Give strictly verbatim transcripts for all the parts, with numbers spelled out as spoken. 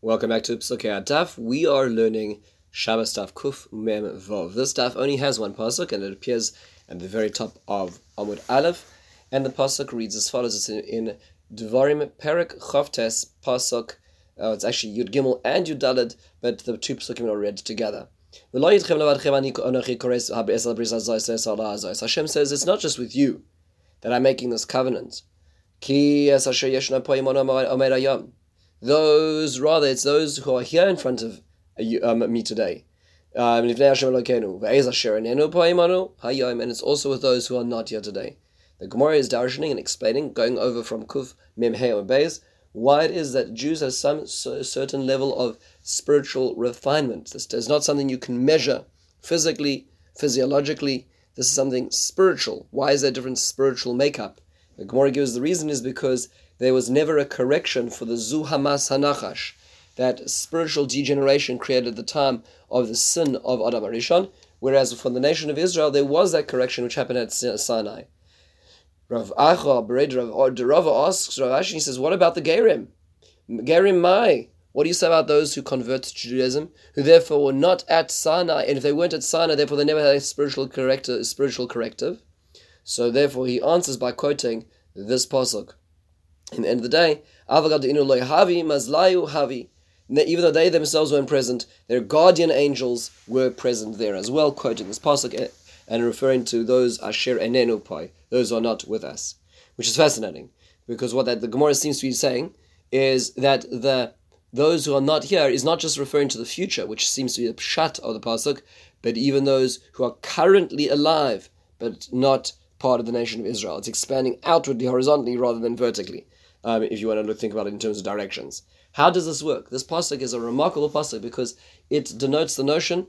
Welcome back to Psukei Daf. We are learning Shabbos Daf Kuf Mem Vov. This daf only has one pasuk, and it appears at the very top of Amud Aleph. And the pasuk reads as follows: It's in, in Devarim Perek Chavtes pasuk. Uh, it's actually Yud Gimel and Yud Daled, but the two pasukim are read together. Hashem says, it's not just with you that I'm making this covenant. Those, rather, it's those who are here in front of um, me today. Um, and it's also with those who are not here today. The Gemara is darshaning and explaining, going over from Kuf Mem Hey Beis, why it is that Jews have some certain level of spiritual refinement. This is not something you can measure physically, physiologically. This is something spiritual. Why is there different spiritual makeup? The Gemara gives the reason is because there was never a correction for the Zu Hamas Hanachash, that spiritual degeneration created at the time of the sin of Adam Arishon, whereas for the nation of Israel there was that correction which happened at Sinai. Rav Acha, Bered Rav Rava asks Rav Ashi, he says, what about the Gerim? Gerim Mai. What do you say about those who convert to Judaism, who therefore were not at Sinai, and if they weren't at Sinai, therefore they never had a spiritual corrective, spiritual corrective? So therefore he answers by quoting this pasuk. In the end of the day, even though they themselves weren't present, their guardian angels were present there as well, quoting this pasuk and referring to those asher enenu pai, those who are not with us, which is fascinating, because what that the Gemara seems to be saying is that the those who are not here is not just referring to the future, which seems to be the pshat of the pasuk, but even those who are currently alive but not part of the nation of Israel. It's expanding outwardly, horizontally, rather than vertically. Um, if you want to think about it in terms of directions. How does this work? This pasuk is a remarkable pasuk because it denotes the notion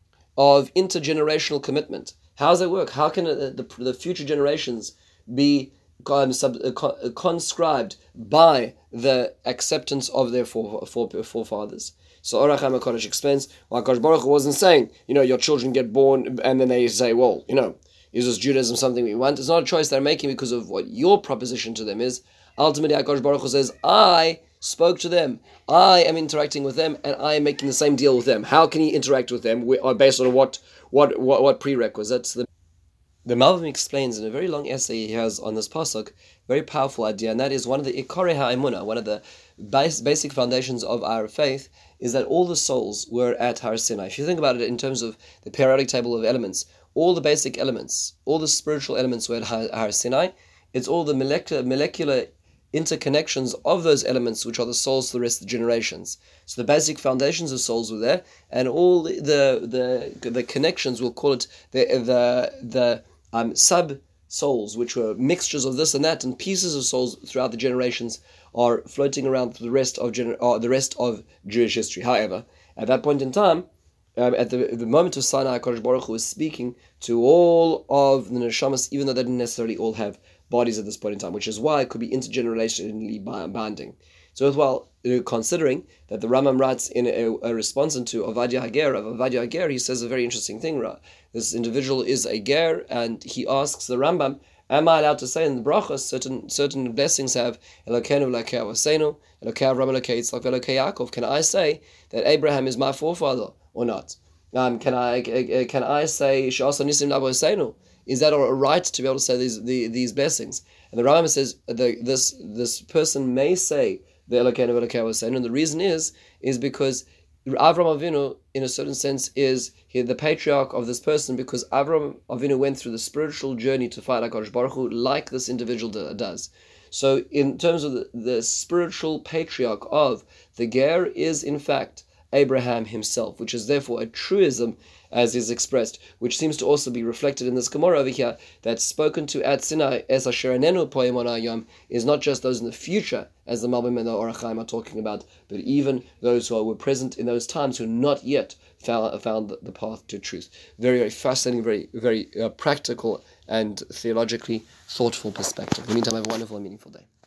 of intergenerational commitment. How does it work? How can uh, the, the future generations be um, sub, uh, con, uh, conscribed by the acceptance of their fore, fore, forefathers? So Orach HaKodesh explains why Kadosh Baruch Hu wasn't saying, you know, your children get born and then they say, well, you know, is this Judaism something we want? It's not a choice they're making because of what your proposition to them is. Ultimately, HaKadosh Baruch Hu says, I spoke to them, I am interacting with them, and I am making the same deal with them. How can he interact with them based on what what what, what prerequisites? The, the Malbim explains in a very long essay he has on this pasuk, very powerful idea, and that is one of the Ikarei HaEmunah, one of the base, basic foundations of our faith, is that all the souls were at Har Sinai. If you think about it in terms of the periodic table of elements, all the basic elements, all the spiritual elements were at Har, Har Sinai. It's all the molecular molecular interconnections of those elements which are the souls for the rest of the generations. So the basic foundations of souls were there, and all the the the, the connections, we'll call it the the the um, sub souls, which were mixtures of this and that, and pieces of souls throughout the generations are floating around for the rest of gener- uh, the rest of Jewish history. However, at that point in time, um, at the the moment of Sinai, Kadosh Baruch Hu was speaking to all of the neshamas, even though they didn't necessarily all have bodies at this point in time, which is why it could be intergenerationally binding. So as well, considering that the Rambam writes in a, a response to Ovadia Hager, of Ovadia Hager, he says a very interesting thing. This individual is a ger, and he asks the Rambam, am I allowed to say in the brachas certain certain blessings have Elokeinu v'Elokei Avosenu, Elokei Avram, Elokei Yitzchak, Elokei Yaakov? Can I say that Abraham is my forefather or not? Um, can I can I say She'asa Nisim L'Avosenu? Is that a right to be able to say these the, these blessings? And the Rambam says the, this this person may say the Elokeinu v'Elokei Avosenu, and the reason is is because Avram Avinu, in a certain sense, is he, the patriarch of this person, because Avram Avinu went through the spiritual journey to find HaKadosh Baruch Hu like this individual does. So, in terms of the, the spiritual patriarch of the Ger is in fact Abraham himself, which is therefore a truism as is expressed, which seems to also be reflected in this Gemara over here, that's spoken to at Sinai, Es Asher Enenu Poim on Hayom, is not just those in the future, as the Malbim and the Orach Chaim are talking about, but even those who were present in those times who not yet found, found the path to truth. Very, very fascinating, very, very uh, practical and theologically thoughtful perspective. In the meantime, have a wonderful and meaningful day.